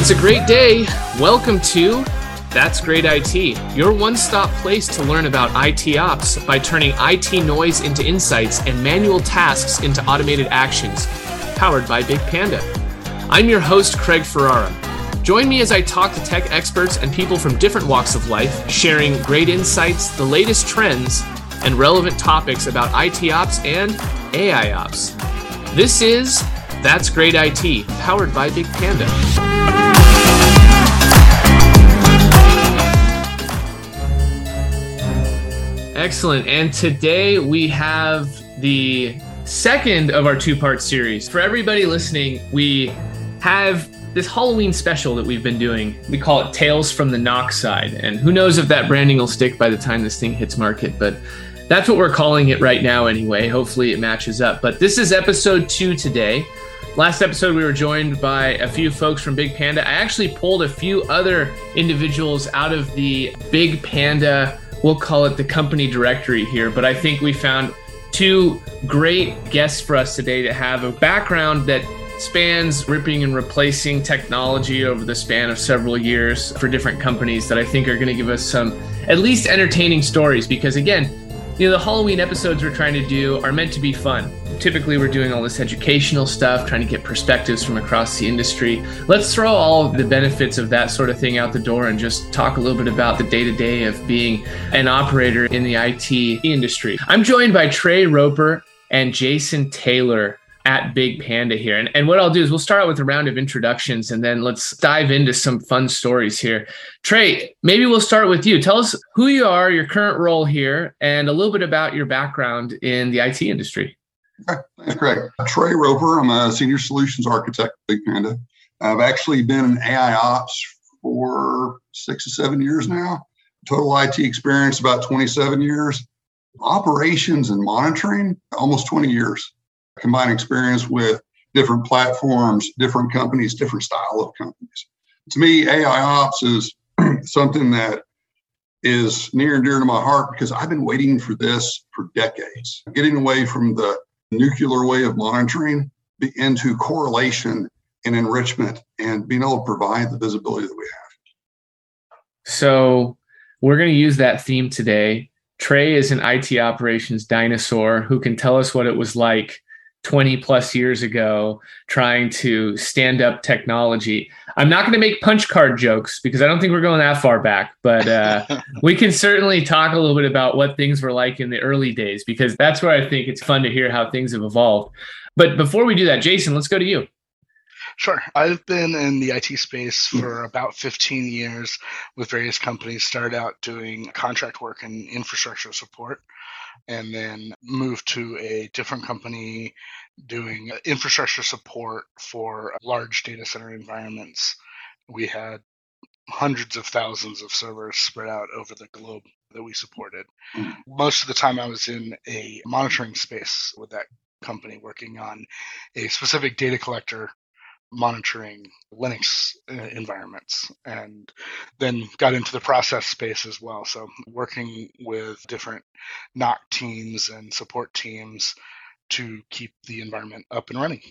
It's a great day. Welcome to That's Great IT, your one-stop place to learn about IT ops by turning IT noise into insights and manual tasks into automated actions, powered by Big Panda. I'm your host, Craig Ferrara. Join me as I talk to tech experts and people from different walks of life, sharing great insights, the latest trends, and relevant topics about IT ops and AI ops. This is That's Great IT, powered by Big Panda. Excellent. And today we have the second of our two-part series. For everybody listening, we have this Halloween special that we've been doing. We call it Tales from the Knock Side. And who knows if that branding will stick by the time this thing hits market, but that's what we're calling it right now anyway. Hopefully it matches up. But this is episode 2 today. Last episode, we were joined by a few folks from Big Panda. I actually pulled a few other individuals out of the Big Panda, we'll call it the company directory here, but I think we found two great guests for us today that have a background that spans ripping and replacing technology over the span of several years for different companies that I think are going to give us some at least entertaining stories, because again, the Halloween episodes we're trying to do are meant to be fun. Typically, we're doing all this educational stuff, trying to get perspectives from across the industry. Let's throw all the benefits of that sort of thing out the door and just talk a little bit about the day-to-day of being an operator in the IT industry. I'm joined by Trey Roper and Jason Taylor at Big Panda here. And what I'll do is we'll start out with a round of introductions and then let's dive into some fun stories here. Trey, maybe we'll start with you. Tell us who you are, your current role here, and a little bit about your background in the IT industry. Okay, thanks, Craig. Trey Roper. I'm a senior solutions architect at Big Panda. I've actually been in AI ops for 6 to 7 years now. Total IT experience, about 27 years. Operations and monitoring, almost 20 years. Combined experience with different platforms, different companies, different style of companies. To me, AI ops is something that is near and dear to my heart because I've been waiting for this for decades. Getting away from the nuclear way of monitoring into correlation and enrichment and being able to provide the visibility that we have. So we're going to use that theme today. Trey is an IT operations dinosaur who can tell us what it was like 20 plus years ago trying to stand up technology. I'm not going to make punch card jokes because I don't think we're going that far back, but we can certainly talk a little bit about what things were like in the early days, because that's where I think it's fun to hear how things have evolved. But before we do that, Jason, let's go to you. Sure. I've been in the IT space for about 15 years with various companies. Started out doing contract work and infrastructure support, and then moved to a different company doing infrastructure support for large data center environments. We had hundreds of thousands of servers spread out over the globe that we supported. Most of the time I was in a monitoring space with that company working on a specific data collector monitoring Linux environments, and then got into the process space as well. So working with different NOC teams and support teams to keep the environment up and running.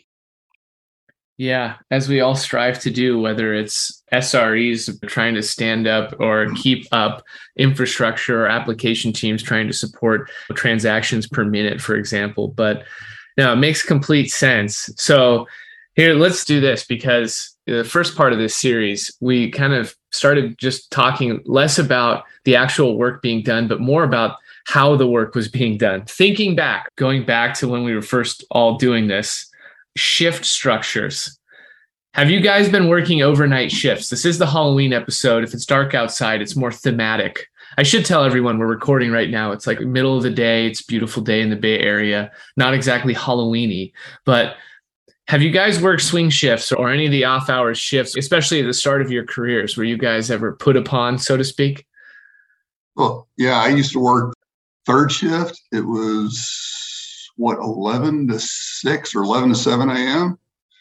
Yeah, as we all strive to do, whether it's SREs trying to stand up or keep up infrastructure or application teams trying to support transactions per minute, for example. But no, it makes complete sense. So here, let's do this, because the first part of this series, we kind of started just talking less about the actual work being done, but more about how the work was being done. Thinking back, going back to when we were first all doing this, shift structures. Have you guys been working overnight shifts? This is the Halloween episode. If it's dark outside, it's more thematic. I should tell everyone we're recording right now. It's like middle of the day. It's a beautiful day in the Bay Area. Not exactly Halloween-y, but have you guys worked swing shifts or any of the off-hours shifts, especially at the start of your careers? Were you guys ever put upon, so to speak? Well, yeah, I used to work third shift. It was, 11 to 6 or 11 to 7 a.m.?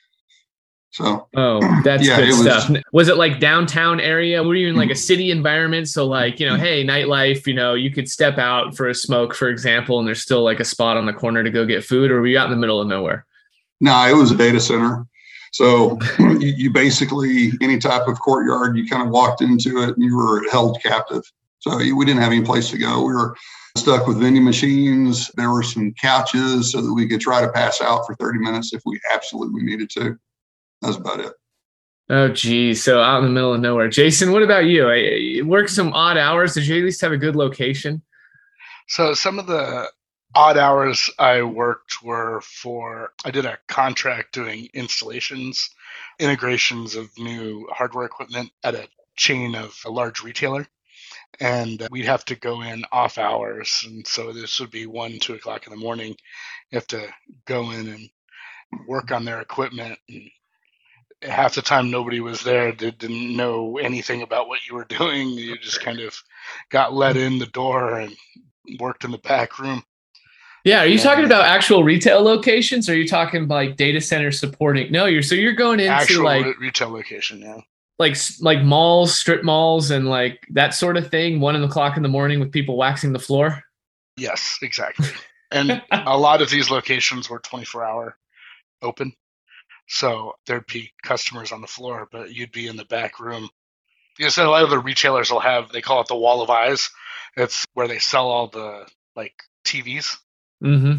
So, that's good stuff. Was it like downtown area? Were you in like a city environment? So like, hey, nightlife, you could step out for a smoke, for example, and there's still like a spot on the corner to go get food, or were you out in the middle of nowhere? No, it was a data center. So you basically, any type of courtyard, you kind of walked into it and you were held captive. So we didn't have any place to go. We were stuck with vending machines. There were some couches so that we could try to pass out for 30 minutes if we absolutely needed to. That's about it. Oh, geez. So out in the middle of nowhere. Jason, what about you? You worked some odd hours. Did you at least have a good location? So some of the odd hours I worked I did a contract doing installations, integrations of new hardware equipment at a chain of a large retailer. And we'd have to go in off hours. And so this would be 1, 2 o'clock in the morning. You have to go in and work on their equipment. And half the time nobody was there, didn't know anything about what you were doing. You just kind of got let in the door and worked in the back room. Yeah, are you talking about actual retail locations, or are you talking like data center supporting? No, you're going into actual like retail location, yeah. Like malls, strip malls, and like that sort of thing. 1 o'clock in the morning with people waxing the floor. Yes, exactly. And a lot of these locations were 24-hour open, so there'd be customers on the floor, but you'd be in the back room. You know, so a lot of the retailers they call it the wall of eyes. It's where they sell all the like TVs. Mm-hmm.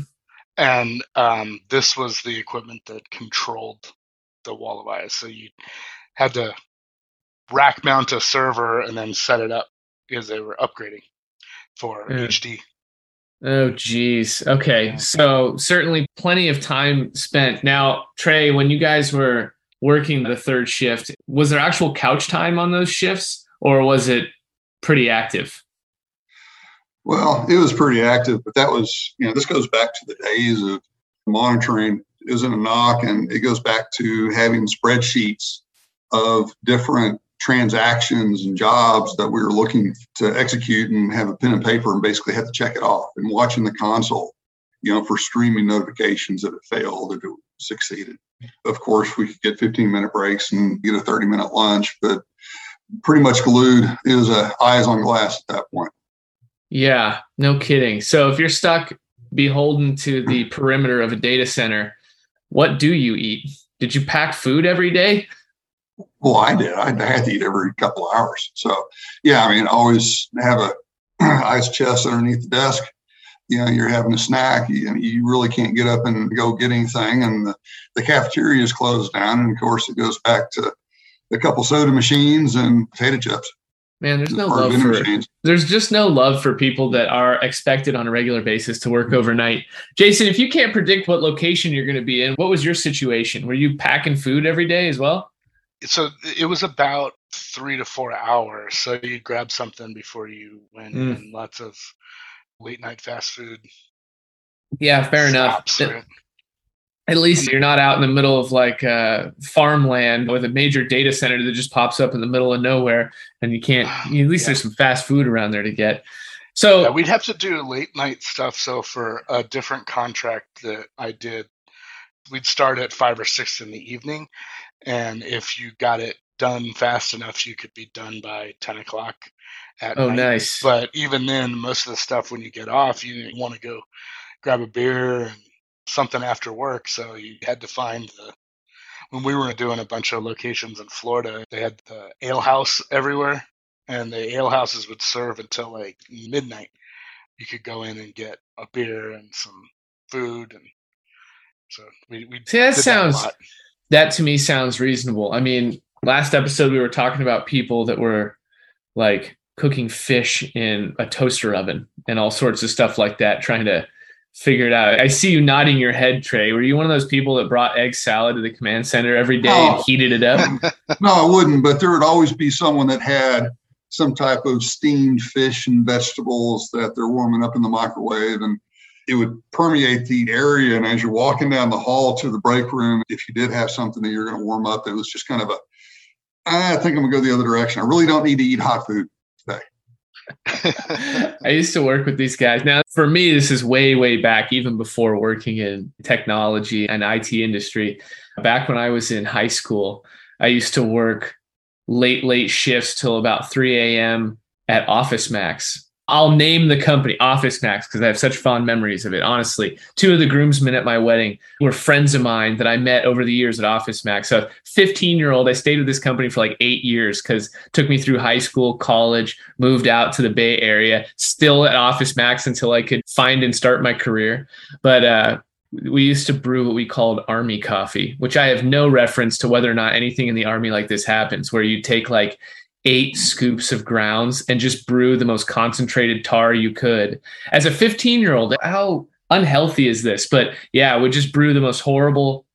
And this was the equipment that controlled the wall of eyes. So you had to rack mount a server and then set it up because they were upgrading for HD. Oh, geez. Okay. So certainly plenty of time spent. Now, Trey, when you guys were working the third shift, was there actual couch time on those shifts, or was it pretty active? Well, it was pretty active, but that was, this goes back to the days of monitoring. It was in a knock, and it goes back to having spreadsheets of different transactions and jobs that we were looking to execute and have a pen and paper and basically had to check it off, and watching the console, for streaming notifications that it failed, that it succeeded. Of course, we could get 15-minute breaks and get a 30-minute lunch, but pretty much glued. It was eyes on glass at that point. Yeah, no kidding. So if you're stuck beholden to the perimeter of a data center, what do you eat? Did you pack food every day? Well, I did. I had to eat every couple of hours. So, yeah, always have a ice chest underneath the desk. You're having a snack. You really can't get up and go get anything. And the cafeteria is closed down. And, of course, it goes back to a couple soda machines and potato chips. Man, there's just no love for people that are expected on a regular basis to work overnight. Jason, if you can't predict what location you're going to be in, what was your situation? Were you packing food every day as well? So it was about 3 to 4 hours. So you grab something before you went in. Lots of late night fast food. Yeah, fair enough. Right? At least you're not out in the middle of like farmland with a major data center that just pops up in the middle of nowhere, and you can't. At least there's some fast food around there to get. So we'd have to do late night stuff. So for a different contract that I did, we'd start at 5 or 6 in the evening, and if you got it done fast enough, you could be done by 10 o'clock at night. Nice. But even then, most of the stuff when you get off, you want to go grab a beer and something after work. So you had to find when we were doing a bunch of locations in Florida, they had the ale house everywhere, and the ale houses would serve until like midnight. You could go in and get a beer and some food. And so we see, that to me sounds reasonable. Last episode we were talking about people that were like cooking fish in a toaster oven and all sorts of stuff like that, trying to figure it out. I see you nodding your head, Trey. Were you one of those people that brought egg salad to the command center every day and heated it up? No, I wouldn't, but there would always be someone that had some type of steamed fish and vegetables that they're warming up in the microwave, and it would permeate the area. And as you're walking down the hall to the break room, if you did have something that you're going to warm up, it was just kind of I think I'm going to go the other direction. I really don't need to eat hot food today. I used to work with these guys. Now, for me, this is way, way back, even before working in technology and IT industry. Back when I was in high school, I used to work late shifts till about 3 a.m. at Office Max. I'll name the company Office Max because I have such fond memories of it. Honestly, two of the groomsmen at my wedding were friends of mine that I met over the years at Office Max. So 15-year-old, I stayed with this company for like 8 years because it took me through high school, college, moved out to the Bay Area, still at Office Max until I could find and start my career. But we used to brew what we called Army coffee, which I have no reference to whether or not anything in the Army like this happens, where you take like 8 scoops of grounds and just brew the most concentrated tar you could. As a 15-year-old, how unhealthy is this? But yeah, would just brew the most horrible,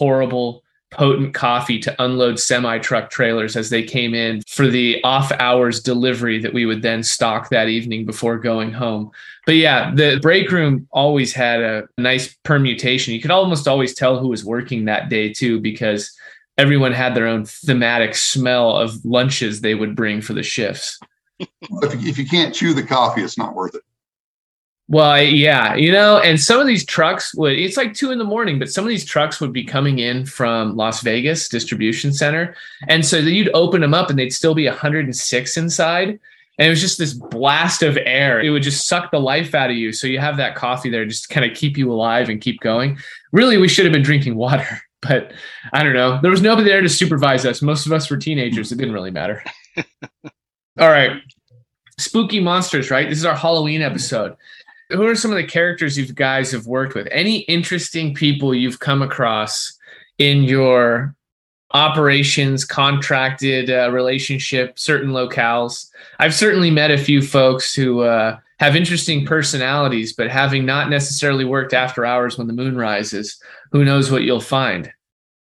potent coffee to unload semi-truck trailers as they came in for the off-hours delivery that we would then stock that evening before going home. But yeah, the break room always had a nice permutation. You could almost always tell who was working that day too, because everyone had their own thematic smell of lunches they would bring for the shifts. If you can't chew the coffee, it's not worth it. Well, yeah, and some of these trucks it's like 2 a.m, but some of these trucks would be coming in from Las Vegas distribution center. And so you'd open them up and they'd still be 106 inside. And it was just this blast of air. It would just suck the life out of you. So you have that coffee there just kind of keep you alive and keep going. Really, we should have been drinking water. But I don't know. There was nobody there to supervise us. Most of us were teenagers. It didn't really matter. All right. Spooky monsters, right? This is our Halloween episode. Who are some of the characters you guys have worked with? Any interesting people you've come across in your operations, contracted relationship, certain locales? I've certainly met a few folks who have interesting personalities, but having not necessarily worked after hours when the moon rises, who knows what you'll find?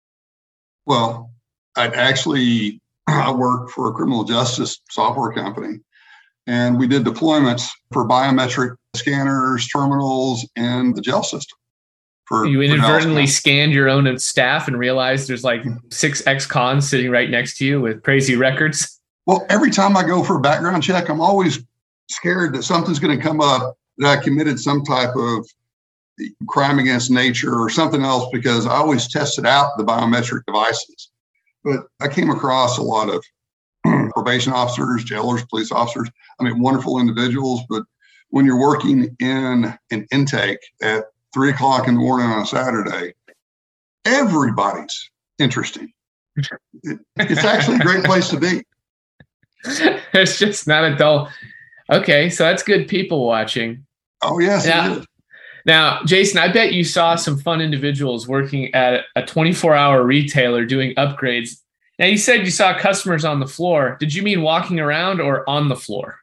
Well, I worked for a criminal justice software company, and we did deployments for biometric scanners, terminals, and the jail system. You inadvertently scanned your own staff and realized there's like 6 ex-cons sitting right next to you with crazy records? Well, every time I go for a background check, I'm always scared that something's going to come up, that I committed some type of crime against nature or something else, because I always tested out the biometric devices. But I came across a lot of probation officers, jailers, police officers. I mean, wonderful individuals. But when you're working in an intake at 3 o'clock in the morning on a Saturday, everybody's interesting. It's actually a great place to be. It's just not a dull. Okay, so that's good people watching. Oh, yes, it is. Now, Jason, I bet you saw some fun individuals working at a 24-hour retailer doing upgrades. Now, you said you saw customers on the floor. Did you mean walking around or on the floor?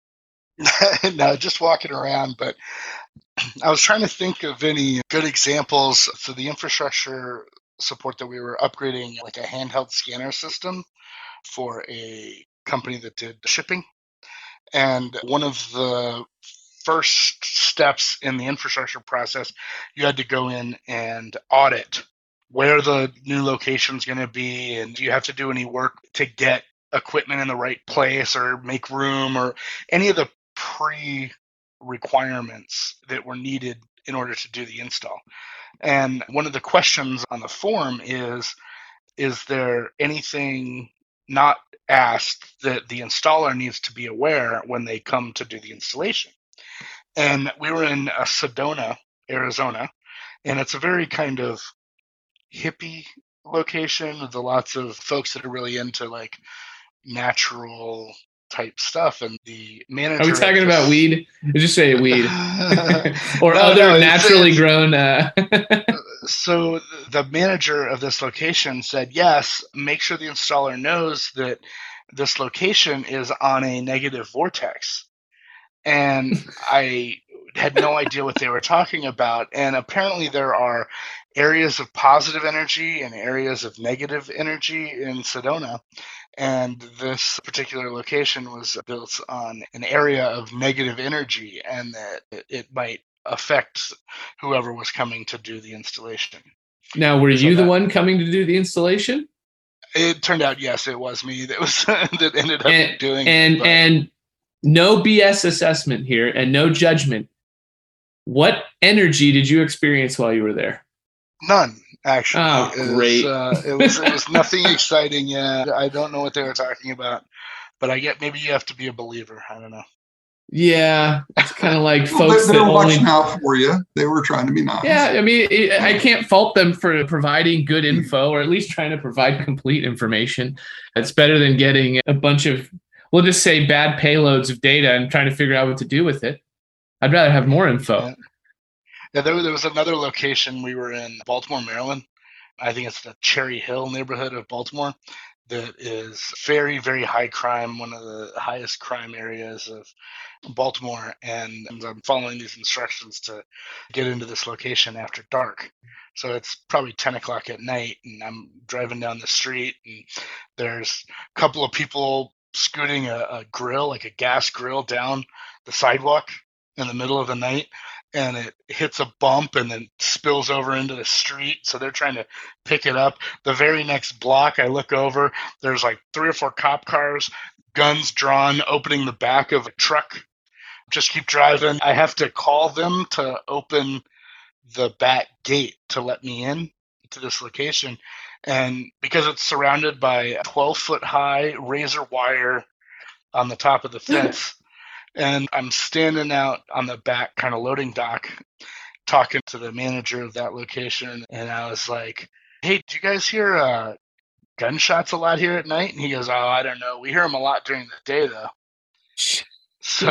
No, just walking around. But I was trying to think of any good examples for the infrastructure support that we were upgrading, like a handheld scanner system for a company that did shipping. And one of the first steps in the infrastructure process, you had to go in and audit where the new location is going to be, and do you have to do any work to get equipment in the right place or make room or any of the pre-requirements that were needed in order to do the install. And one of the questions on the form is there anything not asked that the installer needs to be aware when they come to do the installation? And we were in Sedona, Arizona, and it's a very kind of hippie location with lots of folks that are really into like natural type stuff. And the manager— Are we talking about weed? Just say weed. Or other naturally grown. So the manager of this location said, yes, make sure the installer knows that this location is on a negative vortex. And I had no idea what they were talking about. And apparently there are areas of positive energy and areas of negative energy in Sedona. And this particular location was built on an area of negative energy, and that it might affect whoever was coming to do the installation. Now, were you the one coming to do the installation? It turned out, yes, it was me that was that ended up doing it. And no BS assessment here and no judgment. What energy did you experience while you were there? None, actually. Oh, great. It was nothing exciting. Yeah, I don't know what they were talking about, but I get maybe you have to be a believer. I don't know. Yeah, it's kind of like Well, folks they that were only. watching out for you. They were trying to be nice. Yeah, I mean, I can't fault them for providing good info or at least trying to provide complete information. It's better than getting a bunch of, we'll just say, bad payloads of data and trying to figure out what to do with it. I'd rather have more info. Yeah, there was another location. We were in Baltimore, Maryland. I think it's the Cherry Hill neighborhood of Baltimore. That is very, very high crime, one of the highest crime areas of Baltimore. And I'm following these instructions to get into this location after dark. So it's probably 10 o'clock at night, and I'm driving down the street, and there's a couple of people scooting a grill, like a gas grill, down the sidewalk in the middle of the night. And it hits a bump and then spills over into the street. So they're trying to pick it up. The very next block, I look over, there's like 3 or 4 cop cars, guns drawn, opening the back of a truck. Just keep driving. I have to call them to open the back gate to let me in to this location. And because it's surrounded by 12-foot high razor wire on the top of the fence, and I'm standing out on the back kind of loading dock talking to the manager of that location. And I was like, hey, do you guys hear gunshots a lot here at night? And he goes, oh, I don't know. We hear them a lot during the day, though. So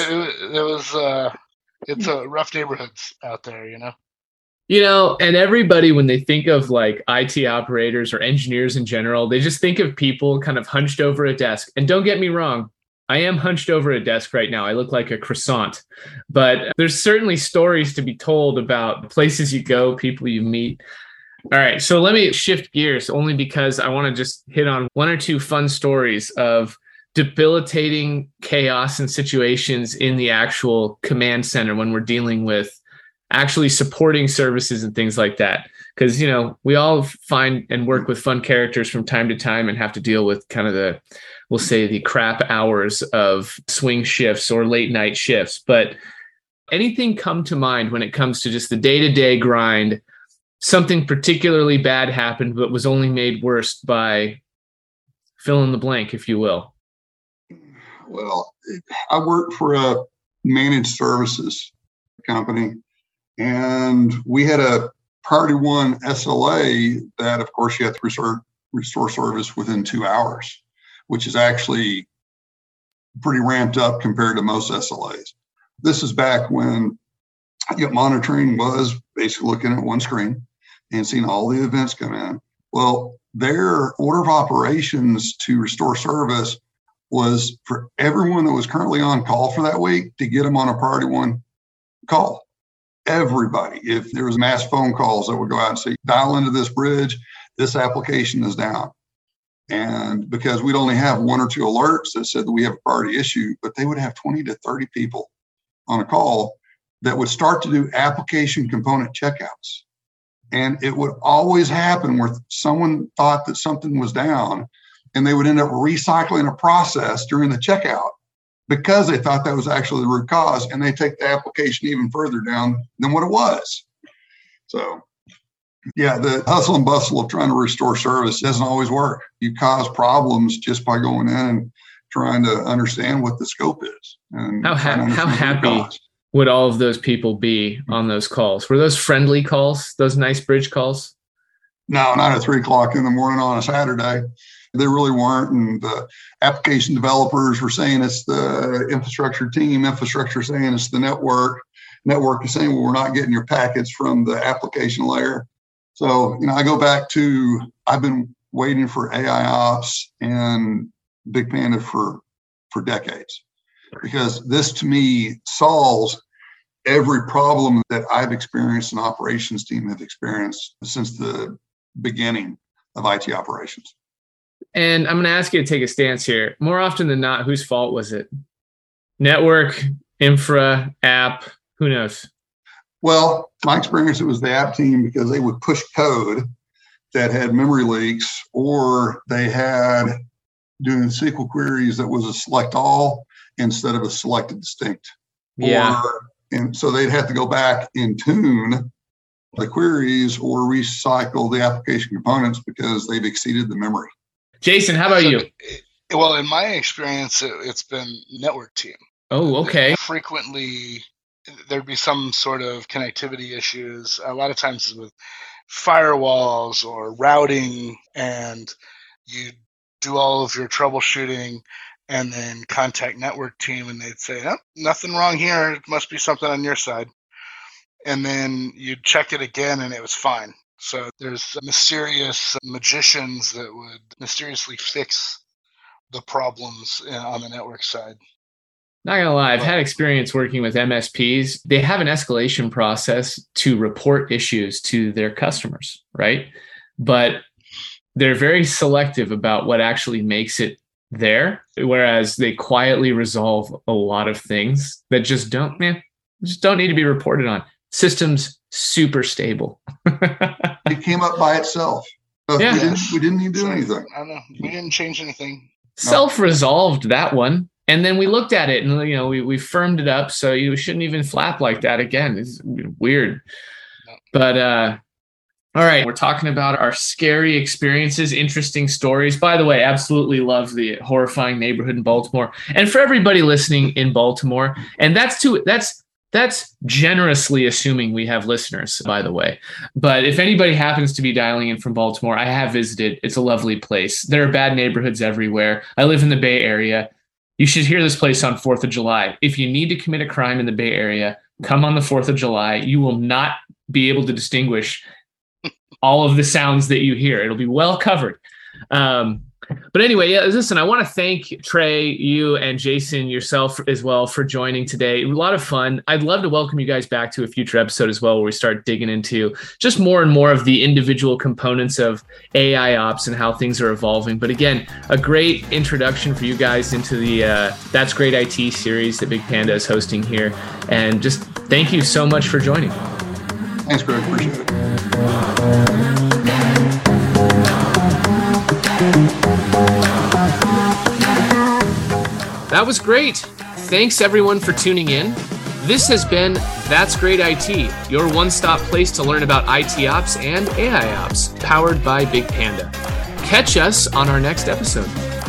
it's a rough neighborhoods out there, you know? You know, and everybody, when they think of like IT operators or engineers in general, they just think of people kind of hunched over a desk. And don't get me wrong, I am hunched over a desk right now. I look like a croissant, but there's certainly stories to be told about places you go, people you meet. All right, so let me shift gears only because I want to just hit on 1 or 2 fun stories of debilitating chaos and situations in the actual command center when we're dealing with actually supporting services and things like that. Because, you know, we all find and work with fun characters from time to time and have to deal with kind of we'll say the crap hours of swing shifts or late night shifts. But anything come to mind when it comes to just the day-to-day grind, something particularly bad happened, but was only made worse by fill in the blank, if you will? Well, I worked for a managed services company, and we had a Priority 1 SLA that, of course, you have to restore service within 2 hours, which is actually pretty ramped up compared to most SLAs. This is back when monitoring was basically looking at one screen and seeing all the events come in. Well, their order of operations to restore service was for everyone that was currently on call for that week to get them on a Priority 1 call. Everybody. If there was mass phone calls that would go out and say, dial into this bridge, this application is down. And because we'd only have 1 or 2 alerts that said that we have a priority issue, but they would have 20 to 30 people on a call that would start to do application component checkouts. And it would always happen where someone thought that something was down, and they would end up recycling a process during the checkout because they thought that was actually the root cause, and they take the application even further down than what it was. So, yeah, the hustle and bustle of trying to restore service doesn't always work. You cause problems just by going in and trying to understand what the scope is. And how happy would all of those people be on those calls? Were those friendly calls, those nice bridge calls? No, not at 3 o'clock in the morning on a Saturday. They really weren't. And the application developers were saying it's the infrastructure team, infrastructure saying it's the network is saying, well, we're not getting your packets from the application layer. So, I go back to, I've been waiting for AI Ops and Big Panda for decades, because this to me solves every problem that I've experienced and operations team have experienced since the beginning of IT operations. And I'm going to ask you to take a stance here. More often than not, whose fault was it? Network, infra, app, who knows? Well, my experience, it was the app team, because they would push code that had memory leaks, or they had doing SQL queries that was a select all instead of a selected distinct. Yeah. And so they'd have to go back and tune the queries or recycle the application components because they've exceeded the memory. Jason, how about you? Well, in my experience, it's been network team. Oh, okay. Frequently, there'd be some sort of connectivity issues. A lot of times with firewalls or routing, and you do all of your troubleshooting and then contact network team, and they'd say, oh, nothing wrong here. It must be something on your side. And then you'd check it again and it was fine. So there's mysterious magicians that would mysteriously fix the problems on the network side. Not gonna lie, I've had experience working with MSPs. They have an escalation process to report issues to their customers, right? But they're very selective about what actually makes it there, whereas they quietly resolve a lot of things that just don't need to be reported on. System's super stable. It came up by itself. Yeah. We didn't even do anything. I don't know. We didn't change anything. Self-resolved, that one. And then we looked at it and, we firmed it up. So you shouldn't even flap like that again. It's weird. No. But, all right. We're talking about our scary experiences, interesting stories. By the way, absolutely love the horrifying neighborhood in Baltimore. And for everybody listening in Baltimore, and that's generously assuming we have listeners, by the way. But if anybody happens to be dialing in from Baltimore, I have visited. It's a lovely place. There are bad neighborhoods everywhere. I live in the Bay Area. You should hear this place on 4th of July. If you need to commit a crime in the Bay Area, come on the 4th of July. You will not be able to distinguish all of the sounds that you hear. It'll be well covered. But anyway, listen, I want to thank Trey, you, and Jason, yourself as well, for joining today. A lot of fun. I'd love to welcome you guys back to a future episode as well, where we start digging into just more and more of the individual components of AI ops and how things are evolving. But again, a great introduction for you guys into the That's Great IT series that Big Panda is hosting here. And just thank you so much for joining. Thanks, Greg. Appreciate it. That was great. Thanks everyone for tuning in. This has been That's Great IT, your one-stop place to learn about IT ops and AI ops, powered by Big Panda. Catch us on our next episode.